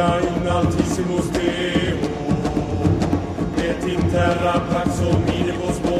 gloria in altissimus Deo, et in terra pax omnibus